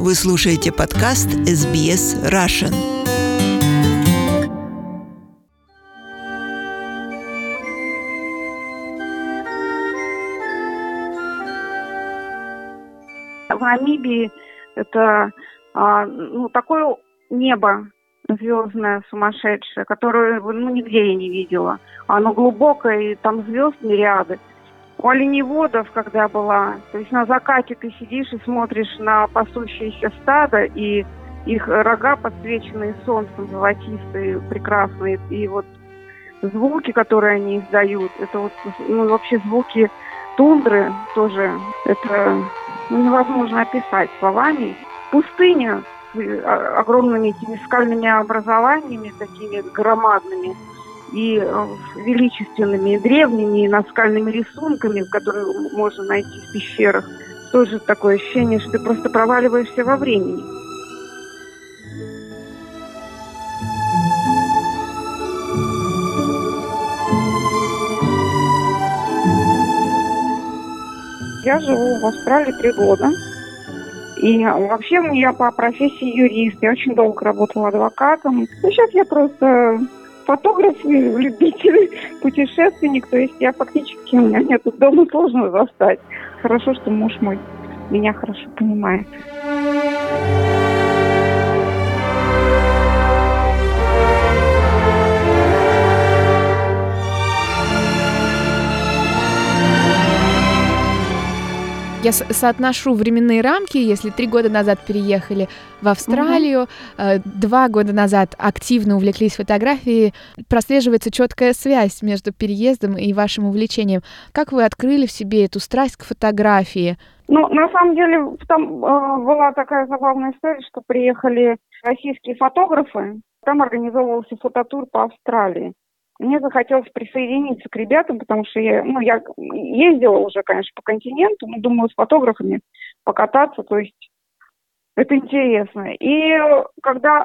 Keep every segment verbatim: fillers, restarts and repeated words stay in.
Вы слушаете подкаст эс би эс Russian. В Намибии это а, ну, такое небо звездное, сумасшедшее, которое ну, нигде я не видела. Оно глубокое, и там звезд мириады. У оленеводов, когда была, то есть на закате ты сидишь и смотришь на пасущееся стадо, и их рога, подсвеченные солнцем, золотистые, прекрасные, и вот звуки, которые они издают, это вот, ну, вообще звуки тундры тоже, это ну, невозможно описать словами. Пустыня с огромными этими скальными образованиями, такими громадными, и величественными, и древними, и наскальными рисунками, которые можно найти в пещерах. Тоже такое ощущение, что ты просто проваливаешься во времени. Я живу в Австралии три года. И вообще я по профессии юрист. Я очень долго работала адвокатом. Ну, сейчас я просто фотограф, любитель, путешественник. То есть я фактически, у меня нет дома, сложно застать. Хорошо, что муж мой меня хорошо понимает. Я соотношу временные рамки, если три года назад переехали в Австралию, uh-huh. два года назад активно увлеклись фотографией, прослеживается четкая связь между переездом и вашим увлечением. Как вы открыли в себе эту страсть к фотографии? Ну, на самом деле, там э, была такая забавная история, что приехали российские фотографы, там организовывался фототур по Австралии. Мне захотелось присоединиться к ребятам, потому что я, ну, я ездила уже, конечно, по континенту, но думаю, с фотографами покататься, то есть это интересно. И когда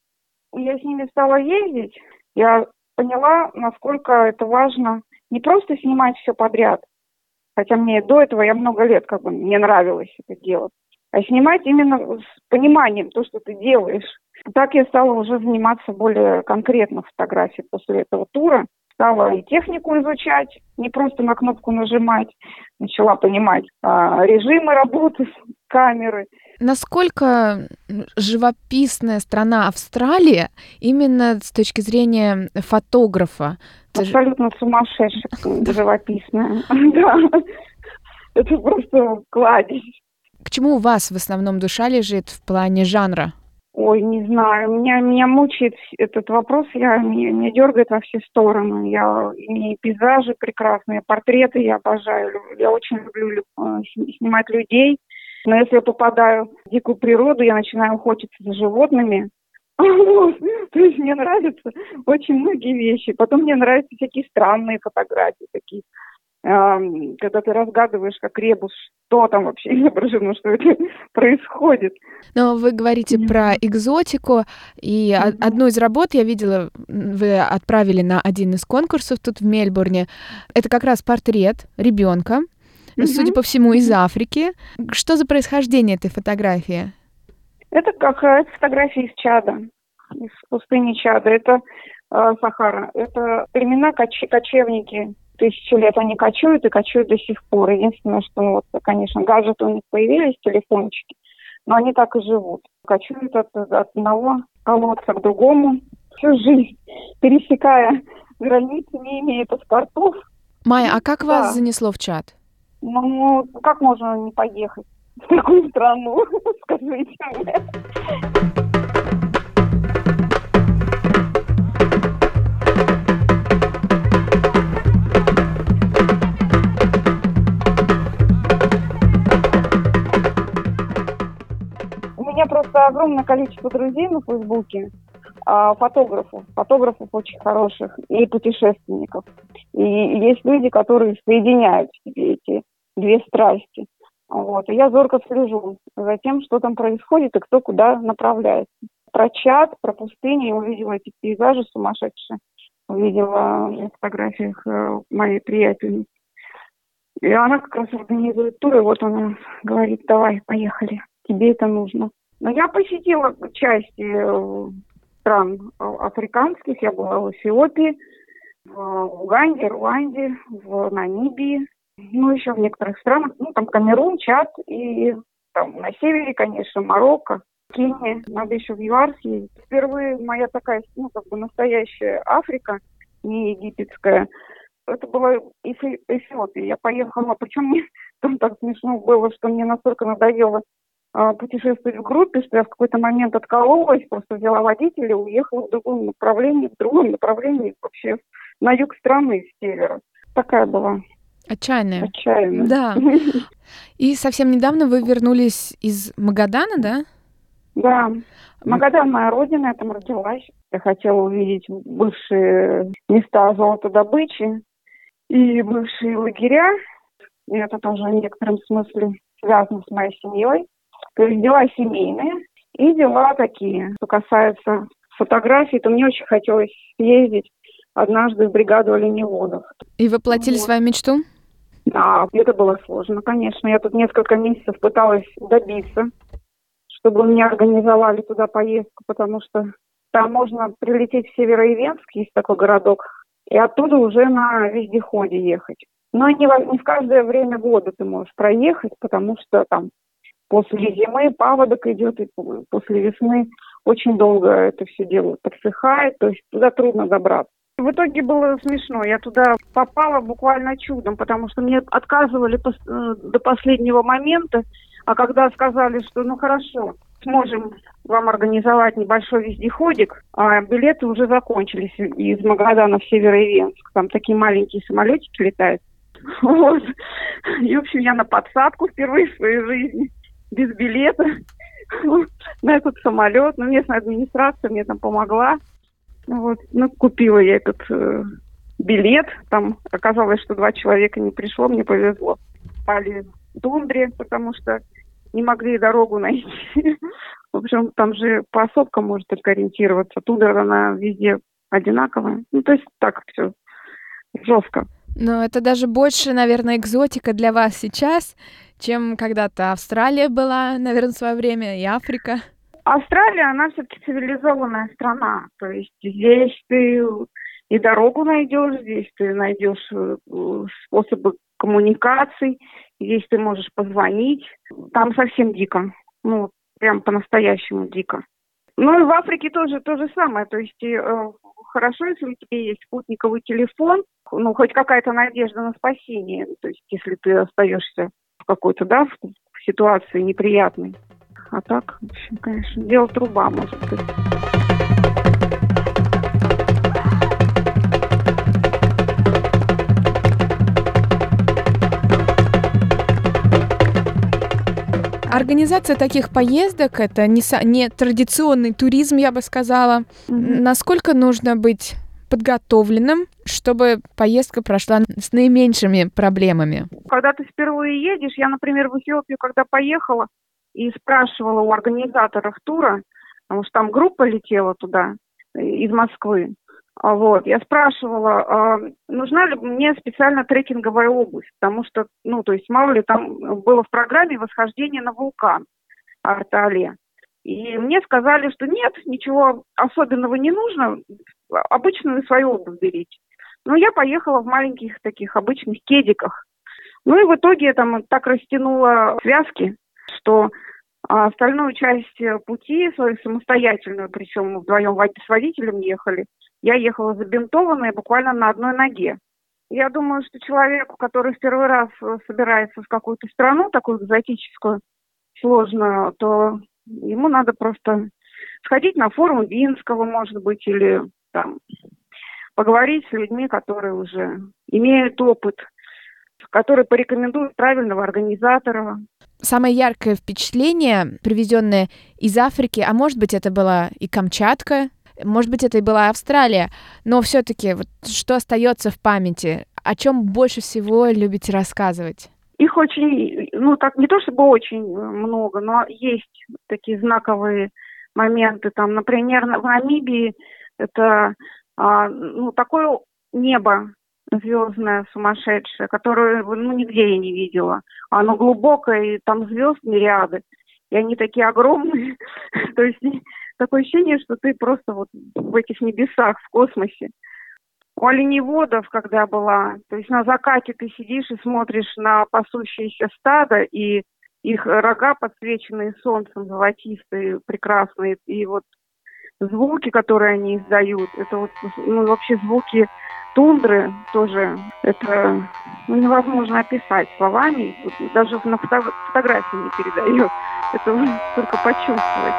я с ними стала ездить, я поняла, насколько это важно не просто снимать все подряд, хотя мне до этого, я много лет, как бы, мне нравилось это делать, а снимать именно с пониманием то, что ты делаешь. Так я стала уже заниматься более конкретно фотографией после этого тура. Стала и технику изучать, не просто на кнопку нажимать. Начала понимать а, режимы работы камеры. Насколько живописная страна Австралия именно с точки зрения фотографа? Абсолютно сумасшедшая, живописная. Да, это просто кладезь. К чему у вас в основном душа лежит в плане жанра? Ой, не знаю, меня, меня мучает этот вопрос, я, меня, меня дергает во все стороны. Я и пейзажи прекрасные, портреты я обожаю, я очень люблю снимать людей. Но если я попадаю в дикую природу, я начинаю охотиться за животными. Вот. То есть мне нравятся очень многие вещи. Потом мне нравятся всякие странные фотографии, такие, когда ты разгадываешь как ребус, что там вообще изображено, что это происходит. Но вы говорите mm-hmm. про экзотику, и mm-hmm. одну из работ я видела, вы отправили на один из конкурсов тут в Мельбурне. Это как раз портрет ребенка, mm-hmm. судя по всему, из Африки. Что за происхождение этой фотографии? Это как это фотография из Чада, из пустыни Чада. Это э, Сахара. Это племена коч- кочевники. Тысячу лет они кочуют и кочуют до сих пор. Единственное, что, ну, вот, конечно, гаджеты у них появились, телефончики, но они так и живут. Кочуют от, от одного колодца к другому всю жизнь, пересекая границы, не имея паспортов. Майя, а как да. вас занесло в Чад? Ну, как можно не поехать в такую страну, скажите мне. У меня просто огромное количество друзей на Фейсбуке, фотографов, фотографов очень хороших и путешественников. И есть люди, которые соединяют в себе эти две страсти. Вот. И я зорко слежу за тем, что там происходит и кто куда направляется. Про Чад, про пустыню я увидела эти пейзажи сумасшедшие. Увидела в фотографиях моей приятельницы. И она как раз организует тур, и вот она говорит: давай, поехали, тебе это нужно. Но я посетила часть э, стран африканских. Я была в Эфиопии, в Уганде, Руанде, в Намибии, ну, еще в некоторых странах. Ну, там Камерун, Чад и там на севере, конечно, Марокко, Кения. Надо еще в ЮАР съездить. Впервые моя такая, ну, как бы настоящая Африка, не египетская. Это была Эфи- Эфиопия. Я поехала, причем мне там так смешно было, что мне настолько надоело а, путешествовать в группе, что я в какой-то момент откололась, просто взяла водителя и уехала в другом направлении, в другом направлении, вообще на юг страны, с севера. Такая была Отчаянная. отчаянная. Да. И совсем недавно вы вернулись из Магадана, да? Да. Магадан моя родина, я там родилась. Я хотела увидеть бывшие места золотодобычи и бывшие лагеря. И это тоже в некотором смысле связано с моей семьей. То есть дела семейные и дела такие. Что касается фотографий, то мне очень хотелось съездить однажды в бригаду оленеводов. И воплотили Вот. свою мечту? Да, это было сложно, конечно. Я тут несколько месяцев пыталась добиться, чтобы мне организовали туда поездку, потому что там можно прилететь в Североивенск, есть такой городок, и оттуда уже на вездеходе ехать. Но не, во- не в каждое время года ты можешь проехать, потому что там после зимы паводок идет, и по- после весны очень долго это все дело подсыхает, то есть туда трудно добраться. В итоге было смешно. Я туда попала буквально чудом, потому что мне отказывали пос- э, до последнего момента, а когда сказали, что ну хорошо, сможем вам организовать небольшой вездеходик, а билеты уже закончились из Магадана в Североивенск. Там такие маленькие самолетики летают. Вот. И, в общем, я на подсадку впервые в своей жизни без билета на этот самолет. Но местная администрация мне там помогла. Вот. Ну, купила я этот э, билет. Там оказалось, что два человека не пришло, мне повезло. Пали в тундре, потому что не могли дорогу найти. В общем, там же по осовкам может только ориентироваться. Тундра, она везде одинаковая. Ну, то есть так все жестко. Но это даже больше, наверное, экзотика для вас сейчас, чем когда-то Австралия была, наверное, в свое время, и Африка. Австралия, она все-таки цивилизованная страна. То есть здесь ты и дорогу найдешь, здесь ты найдешь э, способы коммуникаций, здесь ты можешь позвонить. Там совсем дико. Ну, прям по-настоящему дико. Ну и в Африке тоже то же самое. То есть э, хорошо, если у тебя есть спутниковый телефон, ну, хоть какая-то надежда на спасение. То есть если ты остаешься в какой-то, да, в, в ситуации неприятной. А так, в общем, конечно, дело труба, может быть. Организация таких поездок — это не, са- не традиционный туризм, я бы сказала. Мгм. Насколько нужно быть подготовленным, чтобы поездка прошла с наименьшими проблемами? Когда ты впервые едешь, я, например, в Эфиопию, когда поехала и спрашивала у организаторов тура, потому что там группа летела туда э, из Москвы, а вот, я спрашивала, а нужна ли мне специально трекинговая обувь, потому что, ну, то есть, мало ли, там было в программе восхождение на вулкан Артаале. И мне сказали, что нет, ничего особенного не нужно, обычную свою обувь берите. Но я поехала в маленьких таких обычных кедиках. Ну и в итоге я там так растянула связки, что а, остальную часть э, пути, свою самостоятельную, причем мы вдвоем вод- с водителем ехали, я ехала забинтованная буквально на одной ноге. Я думаю, что человеку, который в первый раз э, собирается в какую-то страну, такую экзотическую, сложную, то ему надо просто сходить на форум Винского, может быть, или там поговорить с людьми, которые уже имеют опыт, которые порекомендуют правильного организатора. Самое яркое впечатление, привезенное из Африки, а может быть, это была и Камчатка, может быть, это и была Австралия, но все-таки вот что остается в памяти, о чем больше всего любите рассказывать? Их очень, ну так не то чтобы очень много, но есть такие знаковые моменты. Там, например, в Намибии это а, ну, такое небо звездное, сумасшедшее, которое ну, нигде я не видела. Оно глубокое, и там звезд мириады. и они такие огромные. То есть такое ощущение, что ты просто вот в этих небесах, в космосе. У оленеводов, когда была, то есть на закате ты сидишь и смотришь на пасущееся стадо, и их рога, подсвеченные солнцем, золотистые, прекрасные, и вот звуки, которые они издают, это вот, ну, вообще звуки тундры тоже, это, ну, невозможно описать словами, вот даже на фото- фотографии не передает, это только почувствовать.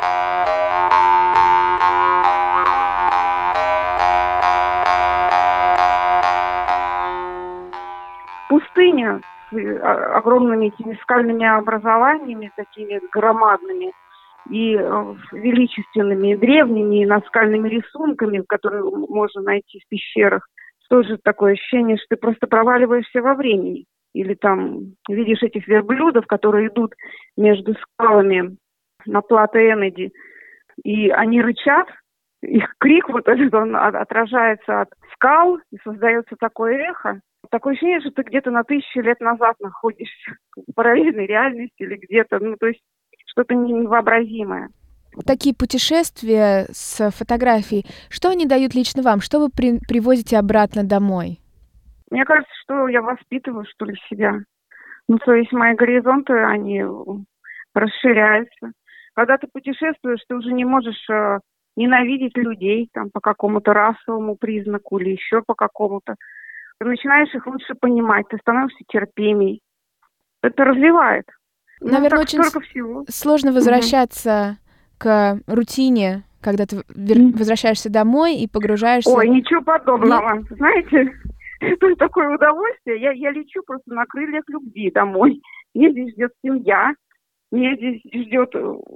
Пустыня с огромными этими скальными образованиями, такими громадными и величественными, и древними, и наскальными рисунками, которые можно найти в пещерах. Тоже такое ощущение, что ты просто проваливаешься во времени. Или там видишь этих верблюдов, которые идут между скалами на плато Эннеди, и они рычат, их крик вот этот, он отражается от скал, и создается такое эхо. Такое ощущение, что ты где-то на тысячу лет назад находишься в параллельной реальности или где-то, ну, то есть что-то невообразимое. Такие путешествия с фотографией, что они дают лично вам? Что вы при- привозите обратно домой? Мне кажется, что я воспитываю, что ли, себя. Ну, то есть мои горизонты, они расширяются. Когда ты путешествуешь, ты уже не можешь э, ненавидеть людей там, по какому-то расовому признаку или еще по какому-то. Ты начинаешь их лучше понимать, ты становишься терпимей. Это развивает. Наверное, ну, очень всего. сложно возвращаться угу. к рутине, когда ты вер- возвращаешься домой и погружаешься... Ой, ничего подобного. Нет? Знаете, это такое удовольствие. Я, я лечу просто на крыльях любви домой. Меня здесь ждет семья, меня здесь ждет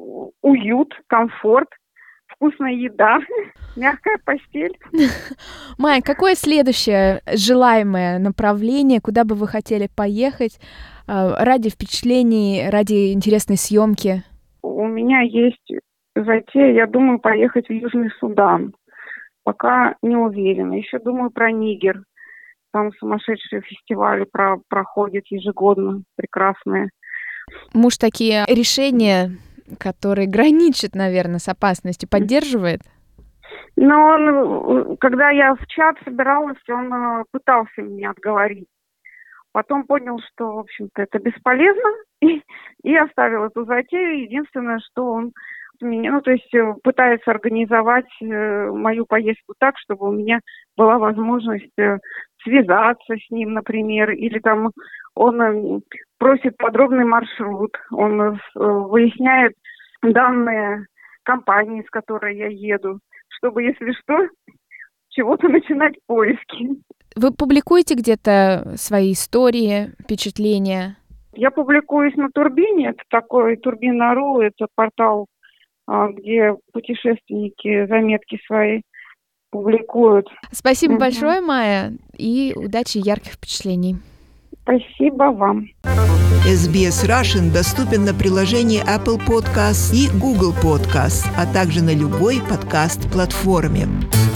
уют, комфорт, вкусная еда, мягкая постель. Майя, какое следующее желаемое направление, куда бы вы хотели поехать ради впечатлений, ради интересной съемки? У меня есть затея, я думаю, поехать в Южный Судан. Пока не уверена. Еще думаю про Нигер. Там сумасшедшие фестивали про- проходят ежегодно, прекрасные. Муж такие решения, которые граничат, наверное, с опасностью, поддерживает? Но он, когда я в чат собиралась, он пытался меня отговорить. Потом понял, что, в общем-то, это бесполезно, и, и оставил эту затею. Единственное, что он меня, ну, то есть пытается организовать э, мою поездку так, чтобы у меня была возможность э, связаться с ним, например, или там он э, просит подробный маршрут, он э, выясняет данные компании, с которой я еду, чтобы, если что, чего-то начинать поиски. Вы публикуете где-то свои истории, впечатления? Я публикуюсь на Турбине, это такой Турбина.ру, это портал, где путешественники заметки свои публикуют. Спасибо угу. большое, Майя, и удачи и ярких впечатлений. Спасибо вам. эс би эс Russian доступен на приложении Apple Podcasts и Google Podcasts, а также на любой подкаст-платформе.